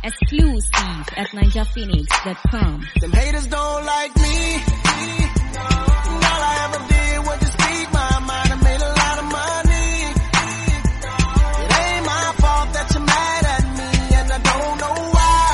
Exclusive at NinjaPhoenix.com. Them haters don't like me. All I ever did was just speak my mind. I made a lot of money. It ain't my fault that you're mad at me, and I don't know why.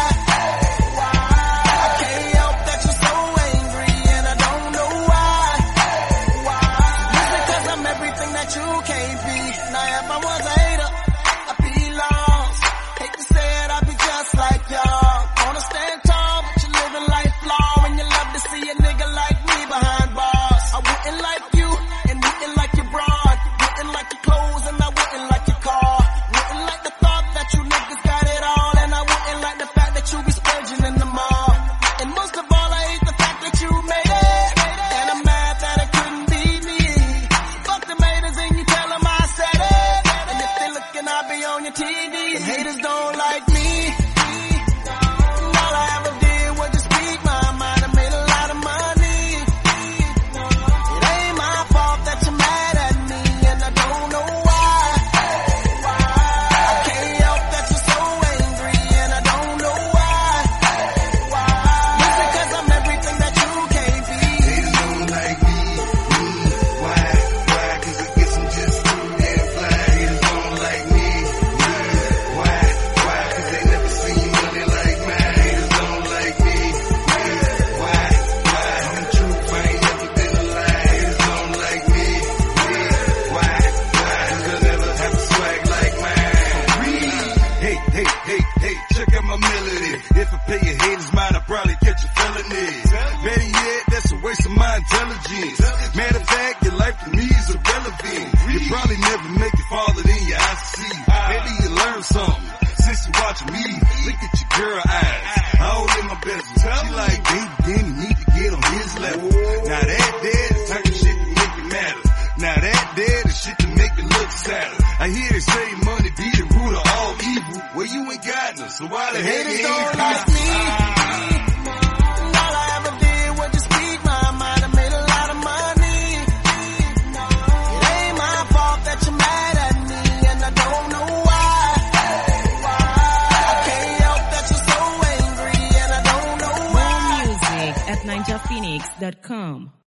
I can't help that you're so angry, and I don't know why. Just because I'm everything that you can't be. Now if I was a hater, I'd be lost. Hate to say it, I'd be just like y'all. Wanna stand tall, but you're living life flawed. And you love to see a nigga like me behind bars. I wouldn't like you, and wouldn't like your broad. Wouldn't like your clothes, and I wouldn't like your car. Wouldn't like the thought that you niggas got it all. And I wouldn't like the fact that you be splurging in the mall. And most of all, I hate the fact that you made it. And I'm mad that it couldn't be me. Fuck the haters and you tell them I said it. And if they looking, I'll be on your TV. Them haters don't like me. All I ever did was just speak my mind. I made a lot of money. It ain't my fault that you're mad at me, and I don't know why. I can't help that you're so angry, and I don't know why. Just because I'm everything that you can't be. Haters don't like me. Why? Cause I guess I'm just too damn fly. Haters don't like me. Why? Cause they never seen money like mine. Haters don't like me. Why? I'm the truth, I ain't never been a lie. Haters don't like me. Why? Cause I never have a swag like mine. Hey, check out my melody. If I pay your haters mine, I'll probably catch a felony. Better yet, that's a waste of my intelligence. Matter of fact, your life to me is irrelevant. You probably never make it farther than your eyes see. Maybe you learn something since you watching me. Look at your girl eyes, all in my bezel. She like, baby, then you need to get on his level. Now that there is type of shit to make it matter. Now that there is shit to make it look sadder. I hear they say money be the root of all evil. Well, you ain't got none, so why the hell Haters you don't ain't like got me. All I ever did was just speak my mind. I made a lot of money. It ain't my fault that you're mad at me, and I don't know why. I can't help that you're so angry, and I don't know why. More music at NinjaPhoenix.com.